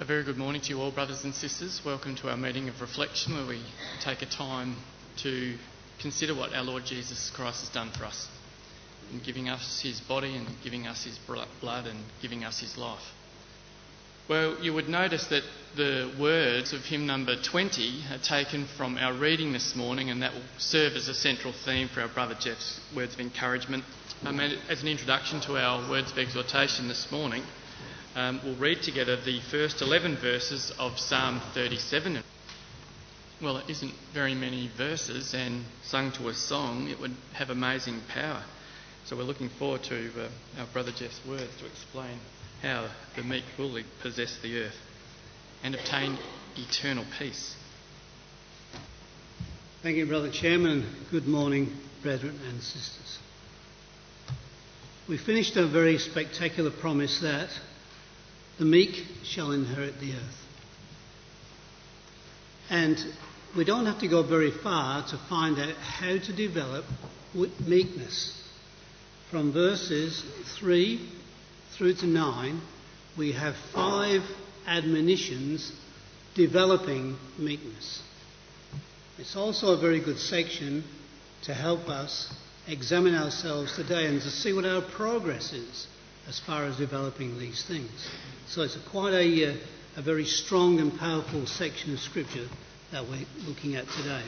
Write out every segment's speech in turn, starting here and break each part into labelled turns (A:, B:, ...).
A: very good morning to you all, brothers and sisters. Welcome to our meeting of reflection, where we take a time to consider what our Lord Jesus Christ has done for us in giving us his body and giving us his blood and giving us his life. Well, you would notice that the words of hymn number 20 are taken from our reading this morning, and that will serve as a central theme for our brother Jeff's words of encouragement. As an introduction to our words of exhortation this morning, we'll read together the first 11 verses of Psalm 37. Well, it isn't very many verses, and sung to a song, it would have amazing power. So we're looking forward to our brother Jeff's words to explain how the meek will possess the earth and obtain eternal peace.
B: Thank you, Brother Chairman. Good morning, brethren and sisters. We finished a very spectacular promise that the meek shall inherit the earth. And we don't have to go very far to find out how to develop meekness. From verses 3 through to 9, we have 5 admonitions developing meekness. It's also a very good section to help us examine ourselves today and to see what our progress is as far as developing these things. So it's quite a very strong and powerful section of Scripture that we're looking at today.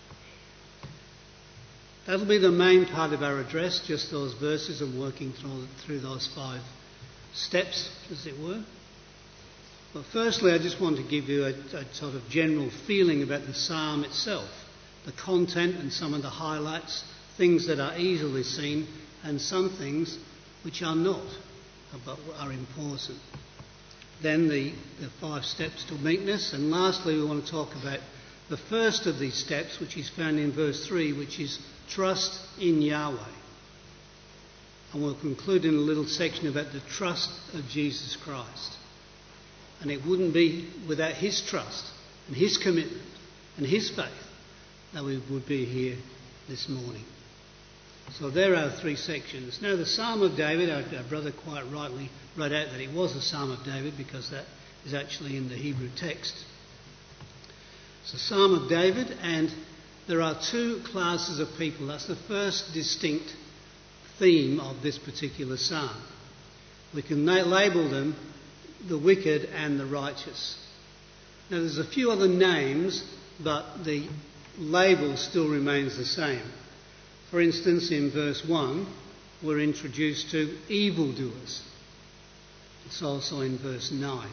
B: That'll be the main part of our address, just those verses and working through those 5 steps, as it were. But firstly, I just want to give you a sort of general feeling about the psalm itself, the content and some of the highlights, things that are easily seen and some things which are not, but are important. Then the 5 steps to meekness, and lastly we want to talk about the first of these steps, which is found in verse 3, which is trust in Yahweh. And we'll conclude in a little section about the trust of Jesus Christ. And it wouldn't be without his trust and his commitment and his faith that we would be here this morning. So there are 3 sections. Now the Psalm of David, our brother quite rightly read out that it was a Psalm of David because that is actually in the Hebrew text. It's a Psalm of David, and there are 2 classes of people. That's the first distinct theme of this particular psalm. We can label them the wicked and the righteous. Now there's a few other names, but the label still remains the same. For instance, in verse 1, we're introduced to evildoers. It's also in verse 9.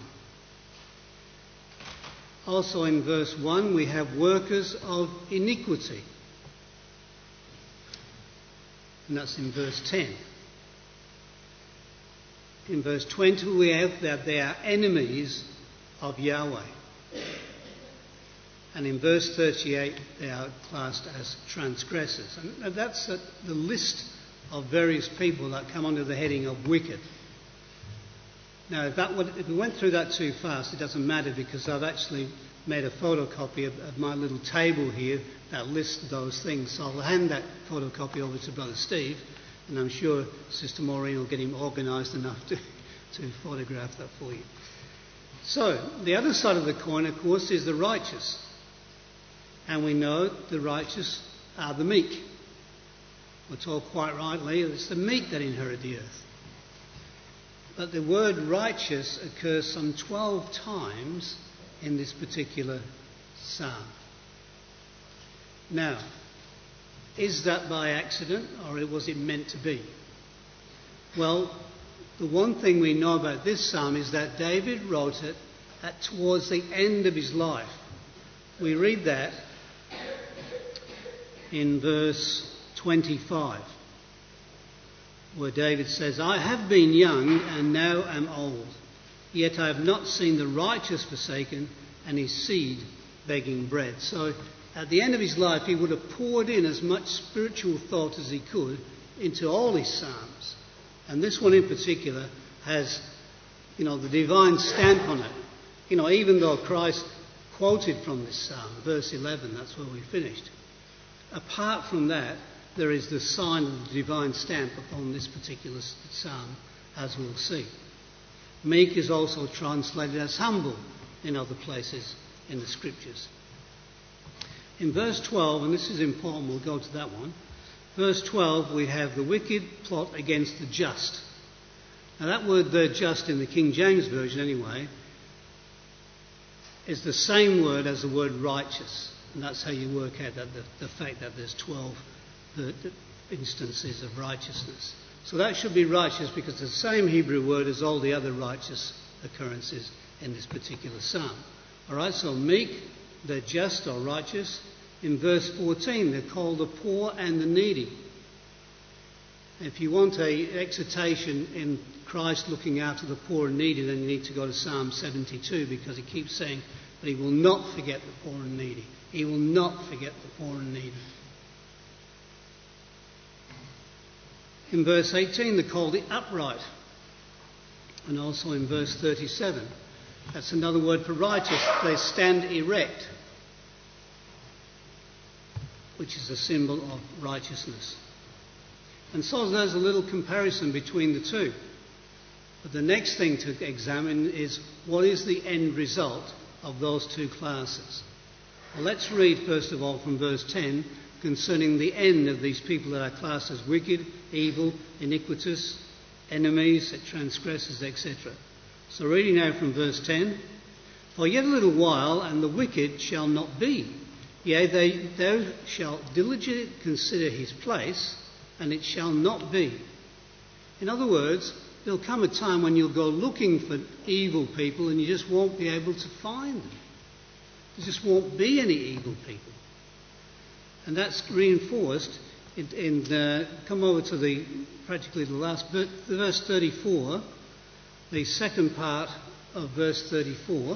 B: Also in verse 1, we have workers of iniquity. And that's in verse 10. In verse 20, we have that they are enemies of Yahweh. And in verse 38, they are classed as transgressors. And that's the list of various people that come under the heading of wicked. Now, if we went through that too fast, it doesn't matter, because I've actually made a photocopy of my little table here that lists those things. So I'll hand that photocopy over to Brother Steve, and I'm sure Sister Maureen will get him organised enough to photograph that for you. So, the other side of the coin, of course, is the righteous. And we know the righteous are the meek. We're told quite rightly it's the meek that inherit the earth. But the word righteous occurs some 12 times in this particular psalm. Now, is that by accident, or was it meant to be? Well, the one thing we know about this psalm is that David wrote it towards the end of his life. We read that in verse 25, where David says, I have been young and now am old, yet I have not seen the righteous forsaken and his seed begging bread. So at the end of his life, he would have poured in as much spiritual thought as he could into all his psalms. And this one in particular has, the divine stamp on it. Even though Christ quoted from this psalm, verse 11, that's where we finished. Apart from that, there is the sign of the divine stamp upon this particular psalm, as we'll see. Meek is also translated as humble in other places in the Scriptures. In verse 12, and this is important, we'll go to that one. Verse 12, we have the wicked plot against the just. Now that word there, just, in the King James Version anyway, is the same word as the word righteous. And that's how you work out that the fact that there's 12 instances of righteousness. So that should be righteous because it's the same Hebrew word as all the other righteous occurrences in this particular psalm. Alright, so meek, they're just or righteous. In verse 14, they're called the poor and the needy. If you want an exhortation in Christ looking after the poor and needy, then you need to go to Psalm 72 because he keeps saying that he will not forget the poor and needy. He will not forget the poor and needy. In verse 18, they're called the upright. And also in verse 37, that's another word for righteous. They stand erect, which is a symbol of righteousness. And so there's a little comparison between the two. But the next thing to examine is what is the end result of those two classes. Well, let's read first of all from verse 10 concerning the end of these people that are classed as wicked, evil, iniquitous, enemies, transgressors, etc. So reading now from verse 10, for yet a little while, and the wicked shall not be. Yea, thou shalt diligently consider his place, and it shall not be. In other words, there'll come a time when you'll go looking for evil people and you just won't be able to find them. There just won't be any evil people. And that's reinforced come over to practically the last verse 34, the second part of verse 34.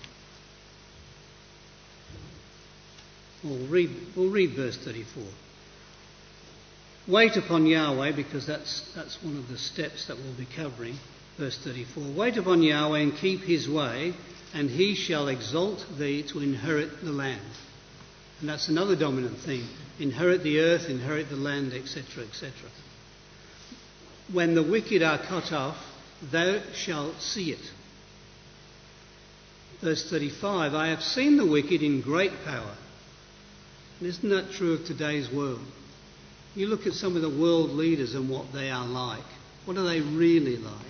B: We'll read verse 34. Wait upon Yahweh, because that's one of the steps that we'll be covering. Verse 34. Wait upon Yahweh and keep his way, and he shall exalt thee to inherit the land. And that's another dominant theme. Inherit the earth, inherit the land, etc., etc. When the wicked are cut off, thou shalt see it. Verse 35. I have seen the wicked in great power. And isn't that true of today's world? You look at some of the world leaders and what they are like. What are they really like?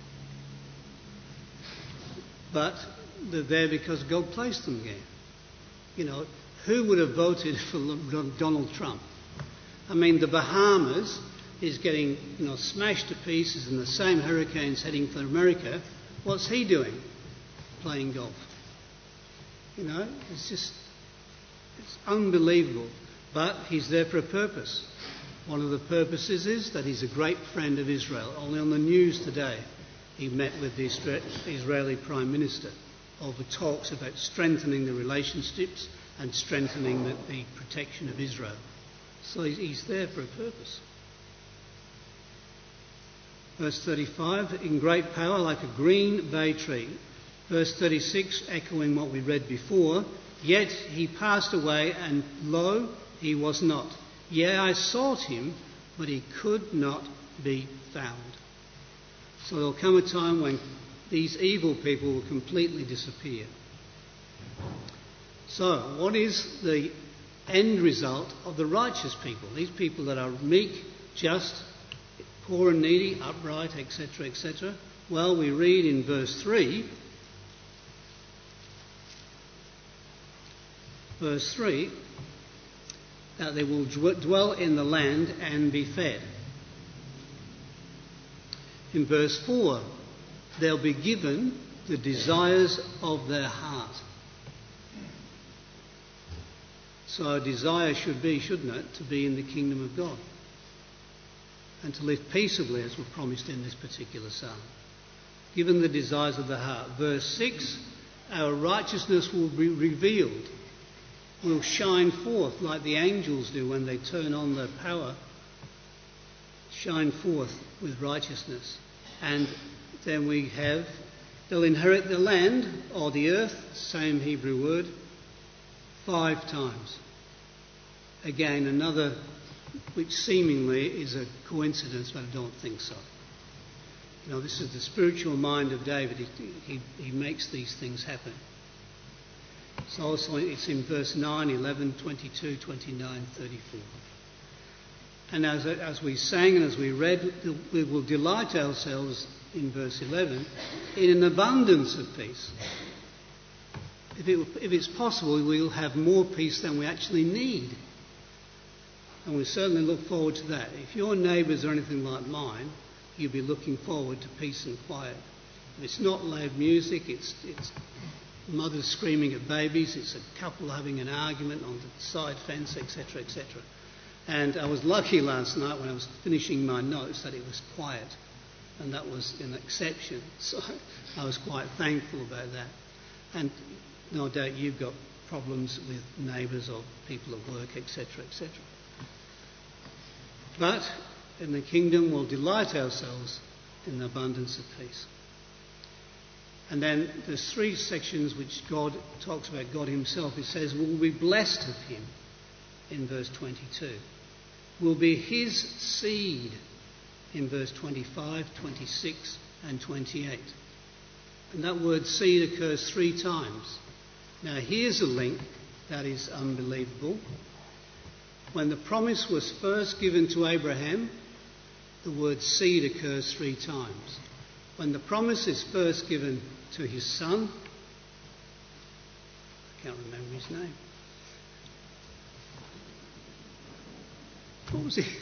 B: But they're there because God placed them there. You know, who would have voted for Donald Trump? I mean, the Bahamas is getting, smashed to pieces, and the same hurricane's heading for America. What's he doing? Playing golf. It's unbelievable. But he's there for a purpose. One of the purposes is that he's a great friend of Israel. Only on the news today, he met with the Israeli Prime Minister over talks about strengthening the relationships and strengthening the protection of Israel. So he's there for a purpose. Verse 35, in great power like a green bay tree. Verse 36, echoing what we read before, yet he passed away, and lo, he was not. Yea, I sought him, but he could not be found. So there'll come a time when these evil people will completely disappear. So, what is the end result of the righteous people? These people that are meek, just, poor and needy, upright, etc., etc. Well, we read in verse 3, that they will dwell in the land and be fed. In verse 4, they'll be given the desires of their heart. So our desire should be, shouldn't it, to be in the kingdom of God and to live peaceably as we're promised in this particular psalm. Given the desires of the heart. Verse 6, our righteousness will be revealed, will shine forth like the angels do when they turn on their power, shine forth with righteousness. And then we have, they'll inherit the land or the earth, same Hebrew word, 5 times. Again, another which seemingly is a coincidence, but I don't think so. This is the spiritual mind of David. He makes these things happen. So it's in verse 9, 11, 22, 29, 34. And as we sang and as we read, we will delight ourselves in verse 11 in an abundance of peace. If it's possible, we'll have more peace than we actually need. And we certainly look forward to that. If your neighbours are anything like mine, you'll be looking forward to peace and quiet. If it's not loud music, it's mothers screaming at babies, it's a couple having an argument on the side fence, etc., etc. And I was lucky last night when I was finishing my notes that it was quiet, and that was an exception. So I was quite thankful about that. And no doubt you've got problems with neighbours or people at work, etc., etc. But in the kingdom we'll delight ourselves in the abundance of peace. And then there's 3 sections which God talks about God himself. It says we'll be blessed of him in verse 22. We'll be his seed in verse 25, 26 and 28. And that word seed occurs 3 times. Now here's a link that is unbelievable. When the promise was first given to Abraham, the word seed occurs 3 times. When the promise is first given to his son, I can't remember his name. What was he?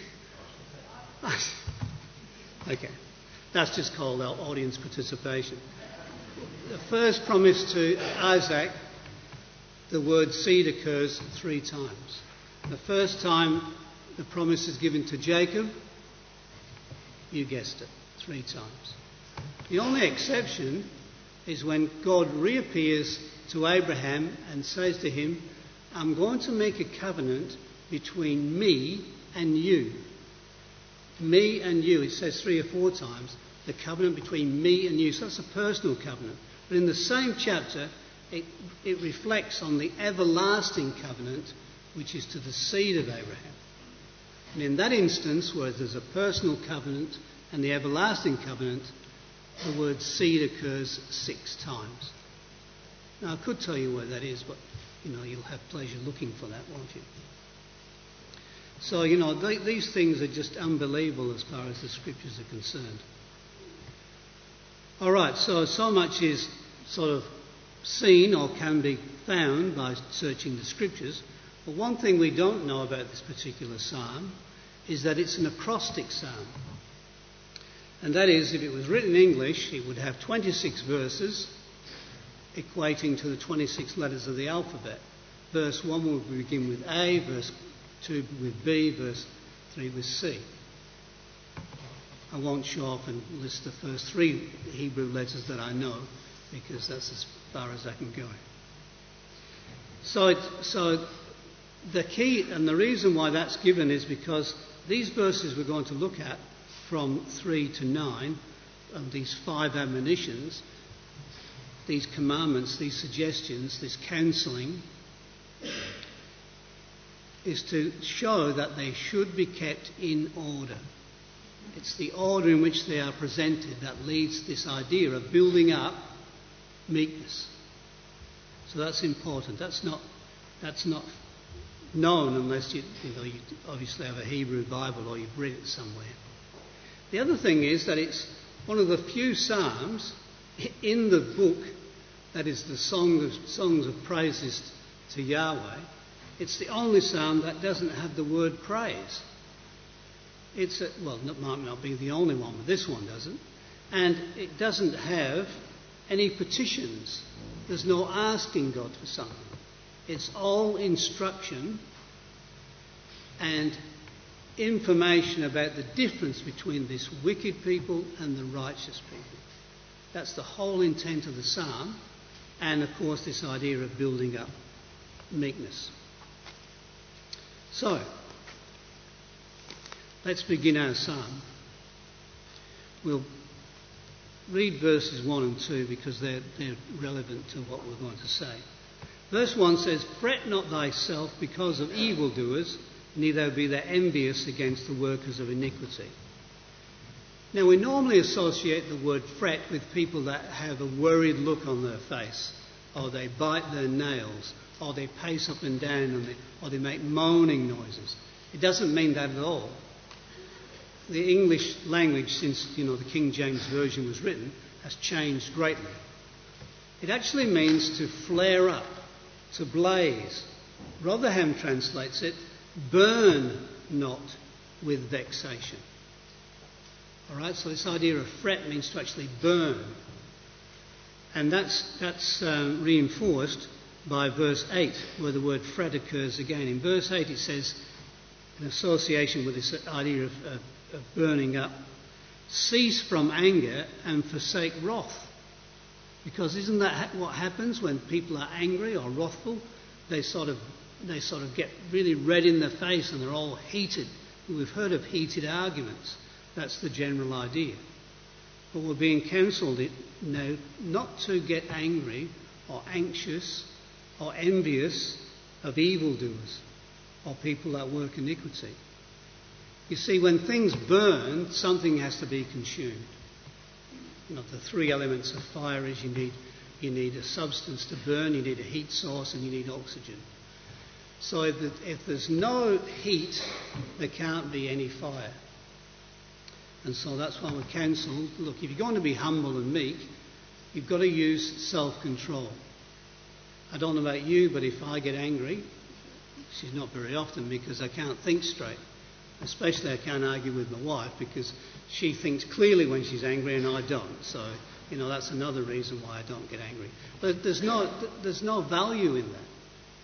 B: Okay, that's just called our audience participation. The first promise to Isaac, the word seed occurs 3 times. The first time the promise is given to Jacob, you guessed it, 3 times. The only exception is when God reappears to Abraham and says to him, I'm going to make a covenant between me and you. Me and you, it says 3 or 4 times, the covenant between me and you. So that's a personal covenant. But in the same chapter, it reflects on the everlasting covenant, which is to the seed of Abraham. And in that instance, where there's a personal covenant and the everlasting covenant, the word seed occurs 6 times. Now, I could tell you where that is, but, you'll have pleasure looking for that, won't you? So, these things are just unbelievable as far as the scriptures are concerned. All right, so much is sort of seen or can be found by searching the scriptures. But one thing we don't know about this particular psalm is that it's an acrostic psalm. And that is, if it was written in English, it would have 26 verses, equating to the 26 letters of the alphabet. Verse 1 would begin with A, verse 2 with B, verse 3 with C. I won't show off and list the first 3 Hebrew letters that I know, because that's as far as I can go. So the key and the reason why that's given is because these verses we're going to look at from 3 to 9, and these 5 admonitions, these commandments, these suggestions, this counselling, is to show that they should be kept in order. It's the order in which they are presented that leads this idea of building up meekness. So that's important. That's not known unless you obviously have a Hebrew Bible or you've read it somewhere. The other thing is that it's one of the few psalms in the book that is the songs of praises to Yahweh. It's the only psalm that doesn't have the word praise. It might not be the only one, but this one doesn't. And it doesn't have any petitions. There's no asking God for something. It's all instruction and information about the difference between this wicked people and the righteous people. That's the whole intent of the psalm, and of course this idea of building up meekness. So, let's begin our psalm. We'll read verses 1 and 2 because they're relevant to what we're going to say. Verse 1 says, Fret not thyself because of evildoers, neither be thou envious against the workers of iniquity. Now, we normally associate the word fret with people that have a worried look on their face. or they bite their nails, or they pace up and down, or they make moaning noises. It doesn't mean that at all. The English language, since the King James Version was written, has changed greatly. It actually means to flare up, to blaze. Rotherham translates it, burn not with vexation. All right, so this idea of fret means to actually burn. And that's reinforced by verse 8, where the word fret occurs again. In verse 8 it says, in association with this idea of burning up, cease from anger and forsake wrath. Because isn't that what happens when people are angry or wrathful? They sort of get really red in the face and they're all heated. We've heard of heated arguments. That's the general idea. But we're being counselled now not to get angry or anxious or envious of evildoers or people that work iniquity. You see, when things burn, something has to be consumed. The three elements of fire is you need a substance to burn, you need a heat source, and you need oxygen. So if there's no heat, there can't be any fire. And so that's why we're counselled, look, if you're going to be humble and meek, you've got to use self-control. I don't know about you, but if I get angry, which is not very often because I can't think straight. Especially I can't argue with my wife because she thinks clearly when she's angry and I don't. So, that's another reason why I don't get angry. But there's no value in that.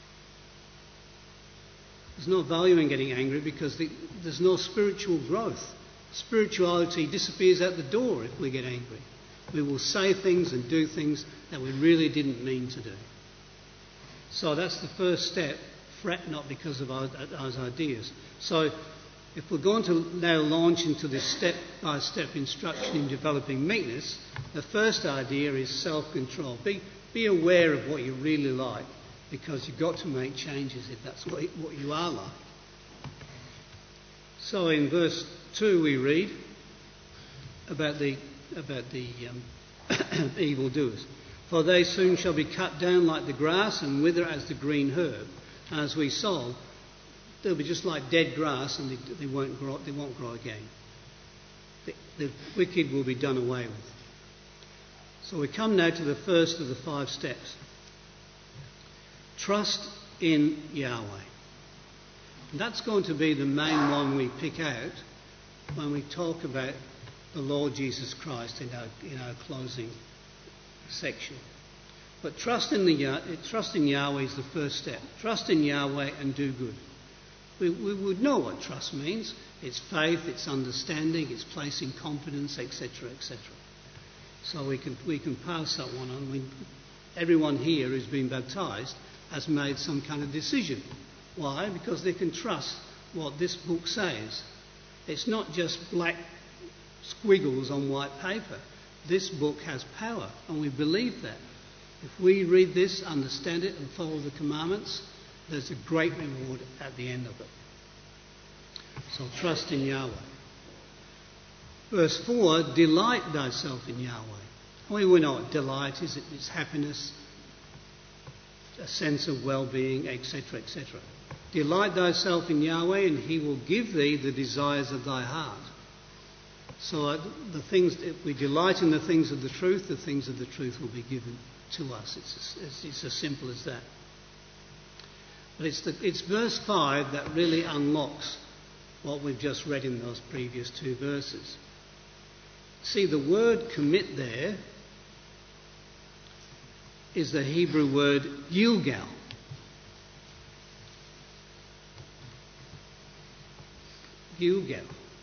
B: There's no value in getting angry because there's no spiritual growth. Spirituality disappears out the door if we get angry. We will say things and do things that we really didn't mean to do. So that's the first step. Fret not because of our ideas. So if we're going to now launch into this step-by-step instruction in developing meekness, the first idea is self-control. Be aware of what you really like, because you've got to make changes if that's what you are like. So in verse 2 we read about the evildoers. For they soon shall be cut down like the grass and wither as the green herb. And as we saw, they'll be just like dead grass and they won't grow again. The wicked will be done away with. So we come now to the first of the 5 steps. Trust in Yahweh. And that's going to be the main one we pick out when we talk about the Lord Jesus Christ in our closing section. But trust in Yahweh is the first step. Trust in Yahweh and do good. We would know what trust means. It's faith, it's understanding, it's placing confidence, etc., etc. So we can pass that one on. Everyone here who's been baptised has made some kind of decision. Why? Because they can trust what this book says. It's not just black squiggles on white paper. This book has power, and we believe that. If we read this, understand it, and follow the commandments, there's a great reward at the end of it. So trust in Yahweh. Verse 4, delight thyself in Yahweh. We know what delight is. It's happiness, a sense of well-being, etc., etc. Delight thyself in Yahweh, and he will give thee the desires of thy heart. So if we delight in the things of the truth will be given to us. It's as simple as that. But it's verse 5 that really unlocks what we've just read in those previous 2 verses. See, the word commit there is the Hebrew word Gilgal. Gilgal.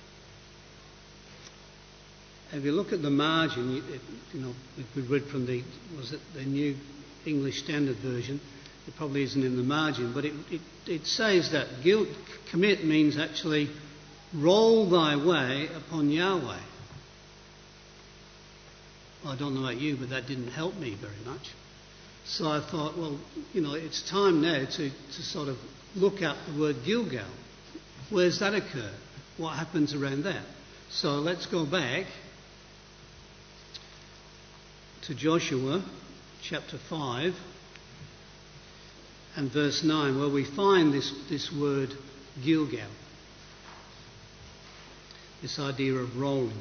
B: If you look at the margin, if we read from the New English Standard Version, it probably isn't in the margin, but it says that commit means actually roll thy way upon Yahweh. Well, I don't know about you, but that didn't help me very much. So I thought, well, it's time now to sort of look up the word Gilgal. Where's that occur? What happens around that? So let's go back to Joshua chapter 5 and verse 9, where we find this word Gilgal, this idea of rolling.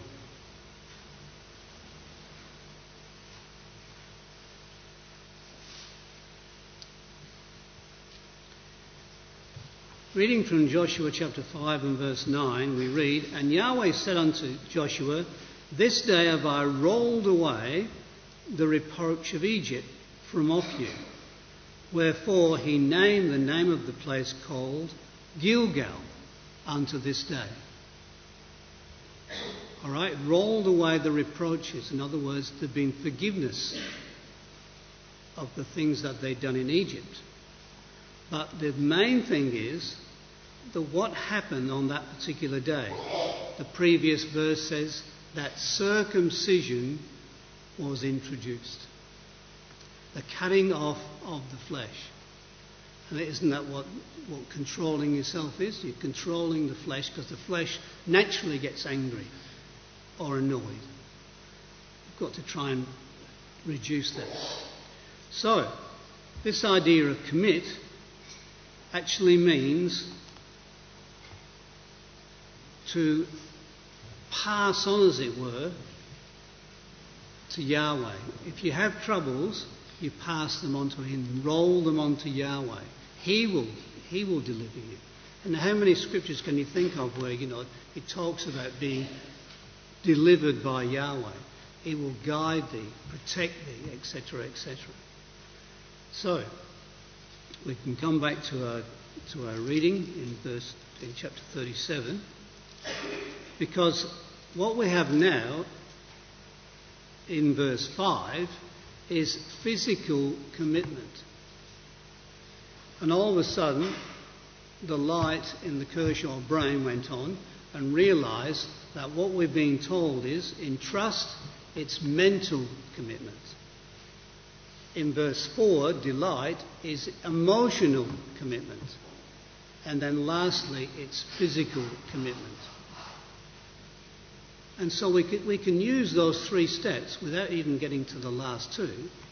B: Reading from Joshua chapter 5 and verse 9, we read, "And Yahweh said unto Joshua, This day have I rolled away the reproach of Egypt from off you. Wherefore he named the name of the place called Gilgal unto this day." All right, rolled away the reproaches. In other words, there'd been forgiveness of the things that they'd done in Egypt. But the main thing is that what happened on that particular day. The previous verse says that circumcision was introduced. The cutting off of the flesh. And isn't that what controlling yourself is? You're controlling the flesh because the flesh naturally gets angry or annoyed. You've got to try and reduce that. So, this idea of commit actually means to pass on, as it were, to Yahweh. If you have troubles, you pass them on to Him, roll them onto Yahweh. He will deliver you. And how many scriptures can you think of where, it talks about being delivered by Yahweh? He will guide thee, protect thee, etc., etc. So, we can come back to our reading in chapter 37, because what we have now in verse 5 is physical commitment. And all of a sudden, the light in the Kershaw brain went on and realised that what we're being told is, in trust, it's mental commitment. In verse 4, delight is emotional commitment. And then lastly, it's physical commitment. And so we can use those three steps without even getting to the last two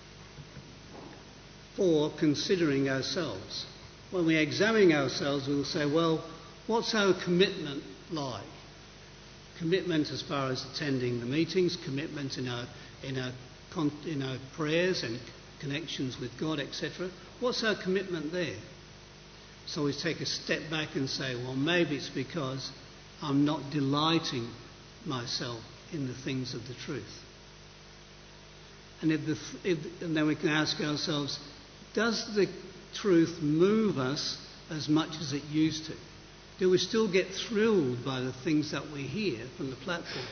B: for considering ourselves. When we examine ourselves, we'll say, well, what's our commitment like? Commitment as far as attending the meetings, commitment in our prayers and connections with God, etc. What's our commitment there? So we take a step back and say, well, maybe it's because I'm not delighting myself in the things of the truth. And then we can ask ourselves, does the truth move us as much as it used to? Do we still get thrilled by the things that we hear from the platform?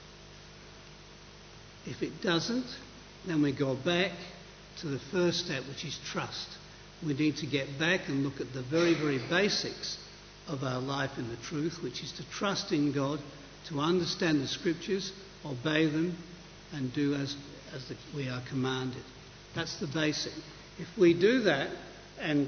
B: If it doesn't, then we go back to the first step, which is trust. We need to get back and look at the very, very basics of our life in the truth, which is to trust in God, to understand the scriptures, obey them, and do as we are commanded. That's the basic. If we do that, and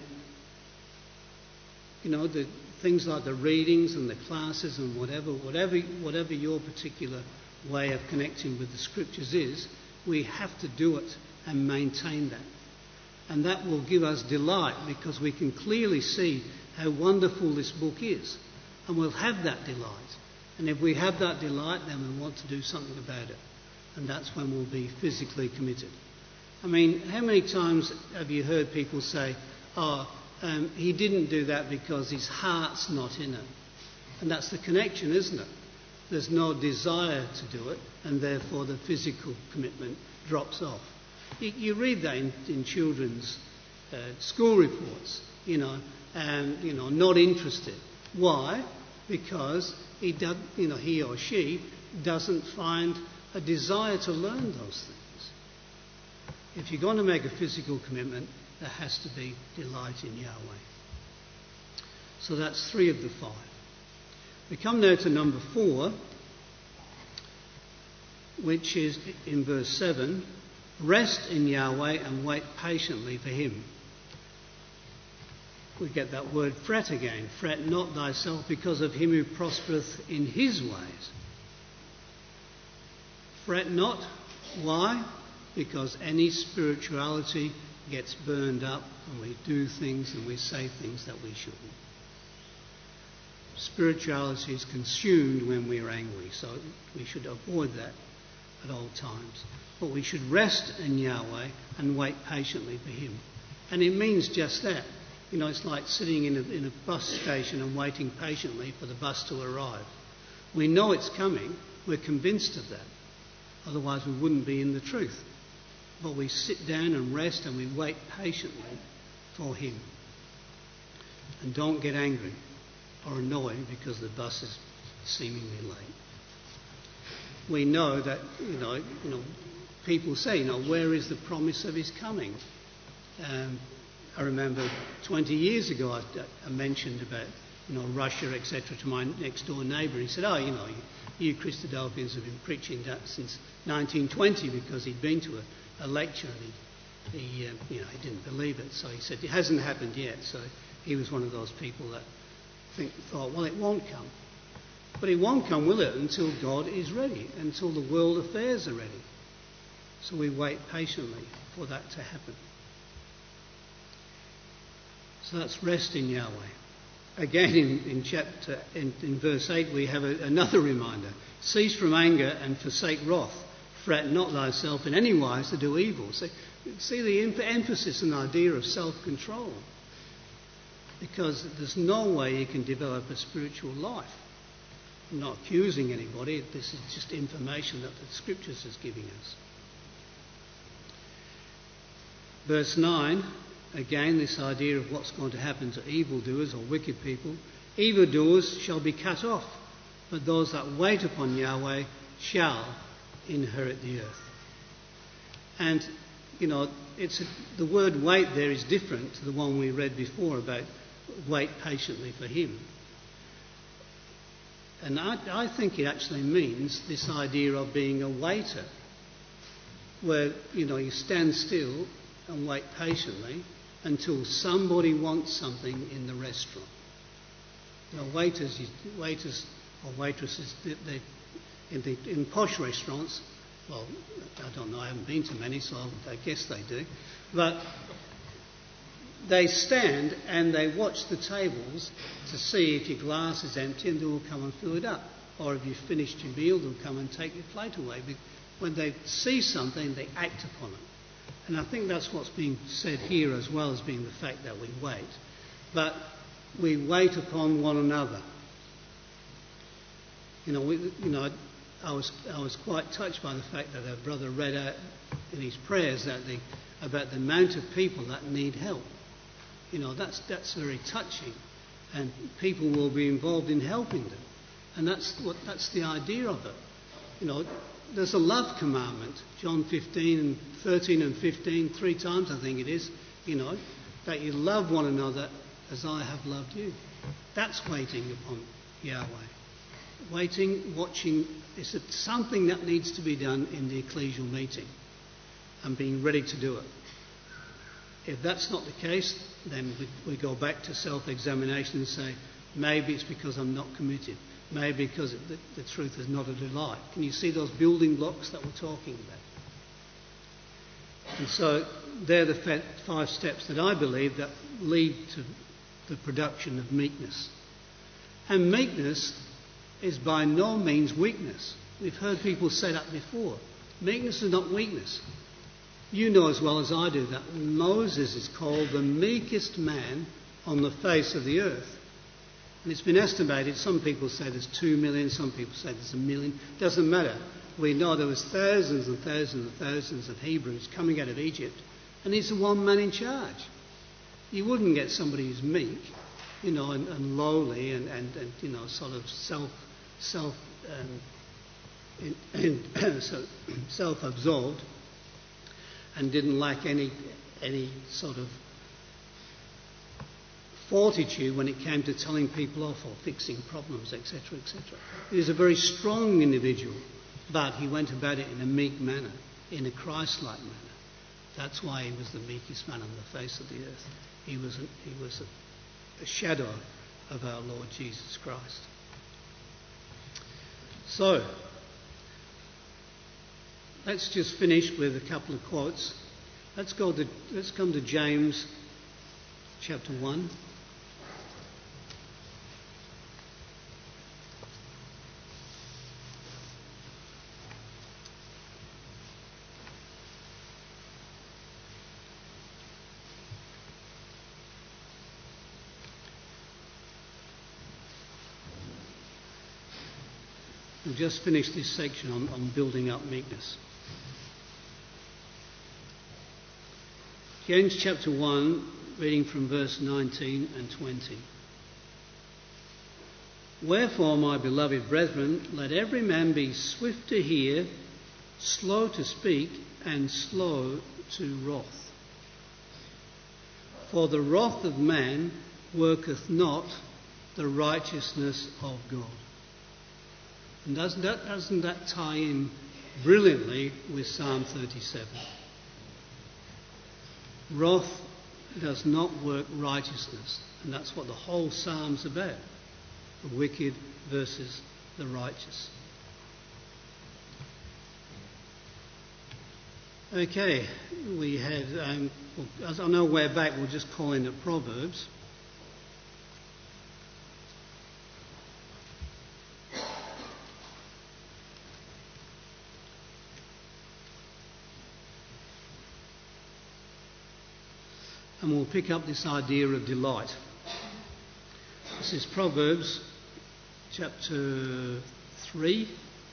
B: the things like the readings and the classes and whatever your particular way of connecting with the scriptures is, we have to do it and maintain that. And that will give us delight, because we can clearly see how wonderful this book is. And we'll have that delight. And if we have that delight, then we want to do something about it. And that's when we'll be physically committed. I mean, how many times have you heard people say, he didn't do that because his heart's not in it? And that's the connection, isn't it? There's no desire to do it, and therefore the physical commitment drops off. You read that in children's school reports, and not interested. Why? Because he or she doesn't find a desire to learn those things. If you're going to make a physical commitment, there has to be delight in Yahweh. So that's 3 of the 5. We come now to number 4, which is in verse 7, rest in Yahweh and wait patiently for Him. We get that word fret again. Fret not thyself because of him who prospereth in his ways. Fret not. Why? because any spirituality gets burned up and we do things and we say things that we shouldn't. Spirituality is consumed when we're angry, so we should avoid that at all times. But we should rest in Yahweh and wait patiently for him. And it means just that. You know, it's like sitting in a bus station and waiting patiently for the bus to arrive. We know it's coming. We're convinced of that. Otherwise we wouldn't be in the truth. But we sit down and rest and we wait patiently for him. And don't get angry or annoyed because the bus is seemingly late. We know that, you know, people say, where is the promise of his coming? I remember 20 years ago I mentioned about, Russia, etc. to my next door neighbour. He said, you Christadelphians have been preaching that since 1920, because he'd been to a lecture and he didn't believe it. So he said, it hasn't happened yet. So he was one of those people that thought, well, it won't come. But it won't come, will it, until God is ready, until the world affairs are ready. So we wait patiently for that to happen. So that's rest in Yahweh. Again, in verse 8, we have another reminder. Cease from anger and forsake wrath. Fret not thyself in any wise to do evil. See the emphasis and idea of self-control. Because there's no way you can develop a spiritual life. I'm not accusing anybody. This is just information that the Scriptures is giving us. Verse 9, again, this idea of what's going to happen to evildoers or wicked people. Evildoers shall be cut off, but those that wait upon Yahweh shall inherit the earth. And, the word wait there is different to the one we read before about wait patiently for him. And I think it actually means this idea of being a waiter, where, you stand still and wait patiently until somebody wants something in the restaurant. Waiters or waitresses, in posh restaurants, well, I don't know, I haven't been to many, so I guess they do, but they stand and they watch the tables to see if your glass is empty, and they will come and fill it up. Or if you've finished your meal, they'll come and take your plate away. When they see something, they act upon it. And I think that's what's being said here, as well as being the fact that we wait. But we wait upon one another. I was quite touched by the fact that our brother read out in his prayers about the amount of people that need help. That's very touching, and people will be involved in helping them, and that's the idea of it. There's a love commandment, John 13 and 15, 3 times I think it is. That you love one another as I have loved you. That's waiting upon Yahweh. Waiting, watching, is something that needs to be done in the ecclesial meeting, and being ready to do it. If that's not the case, then we go back to self-examination and say, maybe it's because I'm not committed. Maybe because the truth is not a delight. Can you see those building blocks that we're talking about? And so they're the 5 steps that I believe that lead to the production of meekness. And meekness is by no means weakness. We've heard people say that before. Meekness is not weakness. You know as well as I do that Moses is called the meekest man on the face of the earth. And it's been estimated, some people say there's 2 million, some people say there's 1 million. Doesn't matter. We know there was thousands and thousands and thousands of Hebrews coming out of Egypt, and he's the one man in charge. You wouldn't get somebody who's meek, and lowly and sort of self-absorbed, and didn't lack any sort of fortitude when it came to telling people off or fixing problems, etc., etc. He was a very strong individual, but he went about it in a meek manner, in a Christ-like manner. That's why he was the meekest man on the face of the earth. He was a shadow of our Lord Jesus Christ. So, let's just finish with a couple of quotes. Let's come to James chapter 1. We'll just finish this section on building up meekness. James chapter 1, reading from verse 19 and 20. Wherefore, my beloved brethren, let every man be swift to hear, slow to speak, and slow to wrath. For the wrath of man worketh not the righteousness of God. And doesn't that tie in brilliantly with Psalm 37? Wrath does not work righteousness, and that's what the whole psalm's about. The wicked versus the righteous. Okay, we had, as I know we're back, we'll just call in the Proverbs. And we'll pick up this idea of delight. This is Proverbs chapter 3.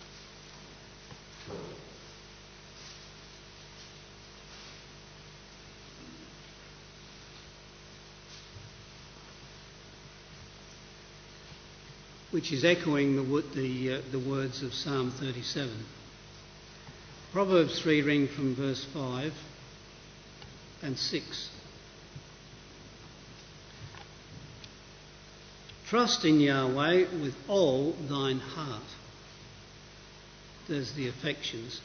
B: Which is echoing the words of Psalm 37. Proverbs 3, reading from verse 5 and 6. Trust in Yahweh with all thine heart. There's the affections.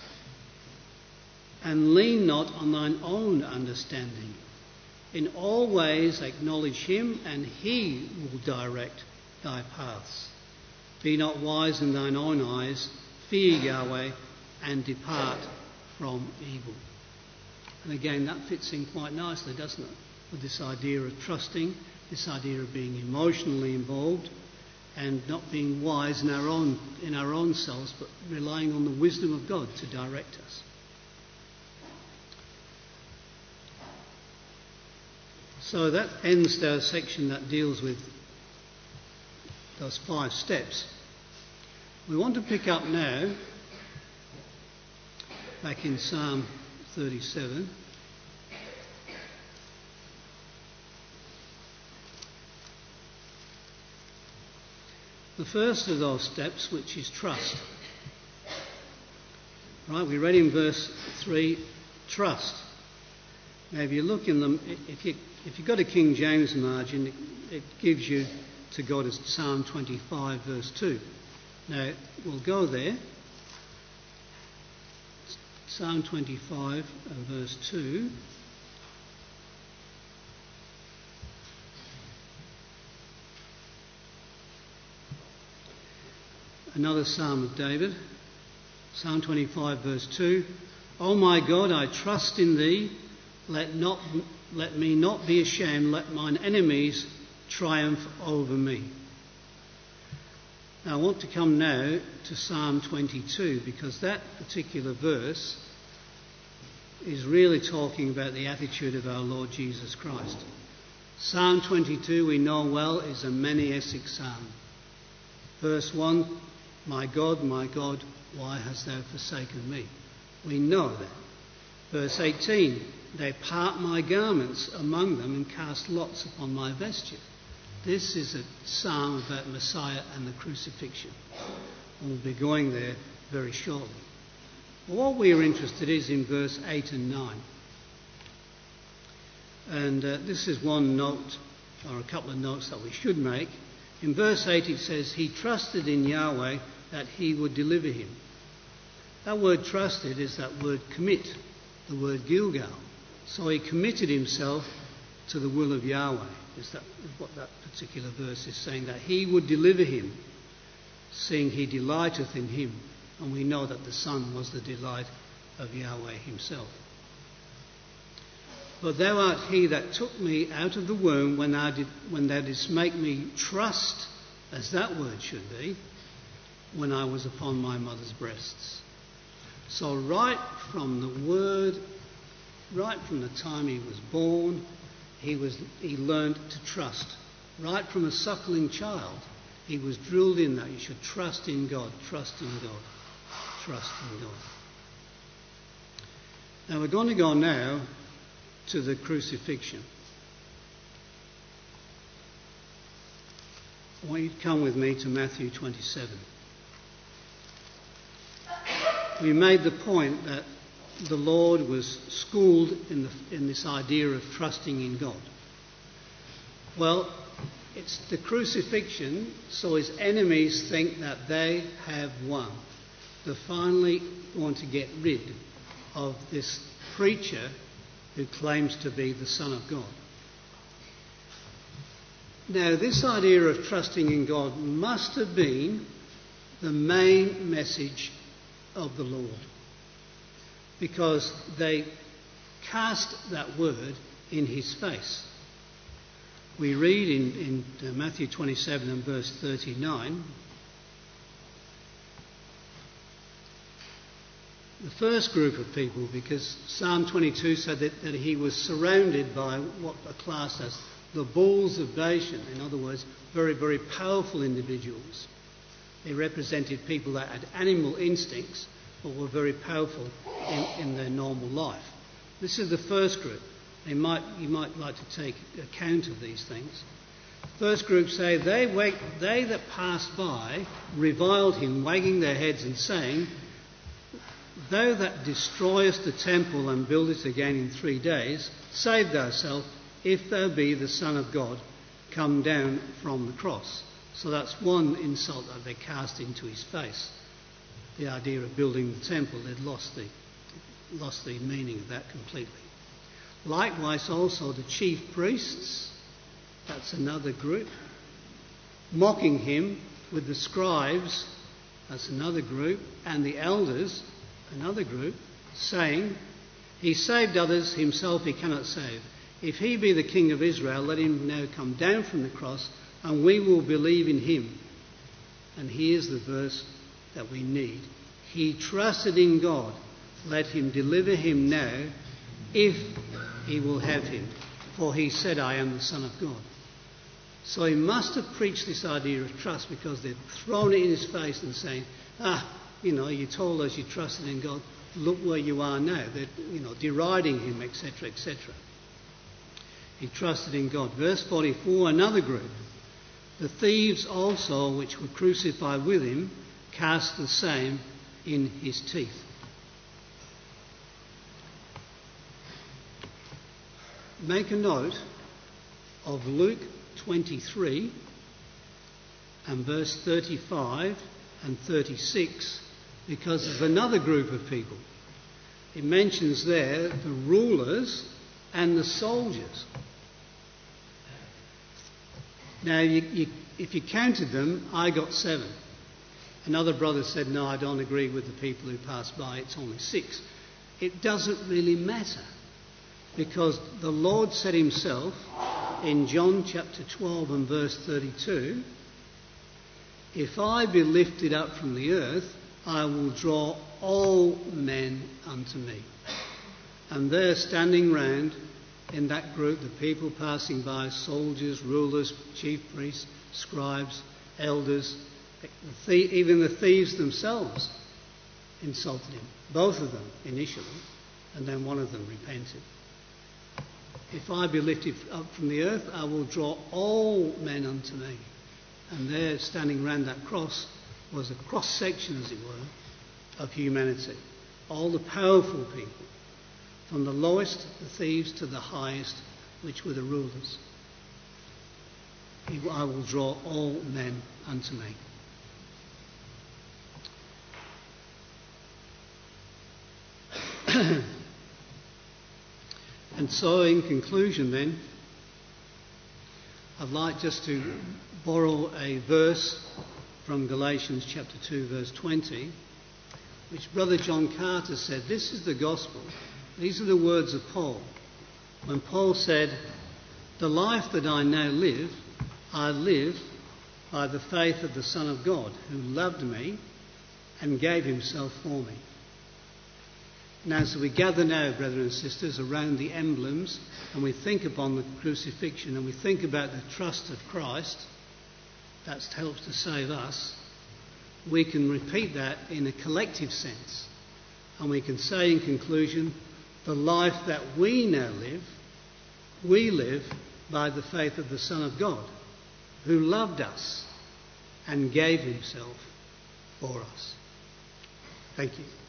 B: And lean not on thine own understanding. In all ways acknowledge him, and he will direct thy paths. Be not wise in thine own eyes. Fear Yahweh and depart from evil. And again, that fits in quite nicely, doesn't it? With this idea of trusting, this idea of being emotionally involved and not being wise in our own selves, but relying on the wisdom of God to direct us. So that ends our section that deals with those 5 steps. We want to pick up now, back in Psalm 37. The first of those steps, which is trust. Right, we read in verse 3, trust. Now, if you look in them, if you've got a King James margin, it gives you to go to Psalm 25, verse 2. Now, we'll go there. Psalm 25 and verse 2. Another Psalm of David, Psalm 25 verse 2. O my God, I trust in thee. Let me not be ashamed. Let mine enemies triumph over me. Now I want to come now to Psalm 22, because that particular verse is really talking about the attitude of our Lord Jesus Christ. Psalm 22, we know well, is a many-essed psalm. Verse 1, my God, why hast thou forsaken me? We know that. Verse 18, they part my garments among them and cast lots upon my vesture. This is a psalm about Messiah and the crucifixion. And we'll be going there very shortly. But what we are interested in is in verse 8 and 9. And this is one note, or a couple of notes that we should make. In verse 8 it says, he trusted in Yahweh that he would deliver him. That word trusted is that word commit, the word Gilgal. So he committed himself to the will of Yahweh, is what that particular verse is saying, that he would deliver him, seeing he delighteth in him. And we know that the Son was the delight of Yahweh himself. But thou art he that took me out of the womb when thou didst make me trust, as that word should be, when I was upon my mother's breasts. So right from the word, right from the time he was born, he learned to trust. Right from a suckling child, he was drilled in that you should trust in God, trust in God, trust in God. Now we're going to go now to the crucifixion. I want you to come with me to Matthew 27. We made the point that the Lord was schooled in this idea of trusting in God. Well, it's the crucifixion, so his enemies think that they have won. They finally want to get rid of this preacher who claims to be the Son of God. Now, this idea of trusting in God must have been the main message of the Lord, because they cast that word in his face. We read in Matthew 27 and verse 39, the first group of people, because Psalm 22 said that he was surrounded by what are classed as the bulls of Bashan. In other words, very, very powerful individuals. They represented people that had animal instincts but were very powerful in their normal life. This is the first group. You might like to take account of these things. First group say, they that passed by reviled him, wagging their heads and saying, Thou that destroyest the temple and build it again in 3 days, save thyself, if thou be the Son of God, come down from the cross. So that's one insult that they cast into his face. The idea of building the temple, they'd lost the meaning of that completely. Likewise also the chief priests, that's another group, mocking him with the scribes, that's another group, and the elders, another group, saying, He saved others, himself he cannot save. If he be the King of Israel, let him now come down from the cross, and we will believe in him. And here's the verse that we need. He trusted in God. Let him deliver him now, if he will have him. For he said, I am the Son of God. So he must have preached this idea of trust, because they'd thrown it in his face and saying, you told us you trusted in God. Look where you are now. They're, deriding him, etc., etc. He trusted in God. Verse 44, another group. The thieves also, which were crucified with him, cast the same in his teeth. Make a note of Luke 23 and verse 35 and 36, because there's another group of people. It mentions there the rulers and the soldiers. Now, if you counted them, I got 7. Another brother said, no, I don't agree with the people who passed by, it's only 6. It doesn't really matter, because the Lord said himself in John chapter 12 and verse 32, If I be lifted up from the earth, I will draw all men unto me. And there, standing round in that group, the people passing by, soldiers, rulers, chief priests, scribes, elders, even the thieves themselves insulted him. Both of them initially, and then one of them repented. If I be lifted up from the earth, I will draw all men unto me. And there, standing round that cross, was a cross-section, as it were, of humanity. All the powerful people, from the lowest, the thieves, to the highest, which were the rulers. I will draw all men unto me. And so, in conclusion then, I'd like just to borrow a verse from Galatians chapter 2, verse 20. which Brother John Carter said, this is the gospel. These are the words of Paul. When Paul said, "The life that I now live, I live by the faith of the Son of God, who loved me and gave himself for me." Now, as we gather now, brothers and sisters, around the emblems, and we think upon the crucifixion, and we think about the trust of Christ, that helps to save us, we can repeat that in a collective sense. And we can say in conclusion, the life that we now live, we live by the faith of the Son of God, who loved us and gave himself for us. Thank you.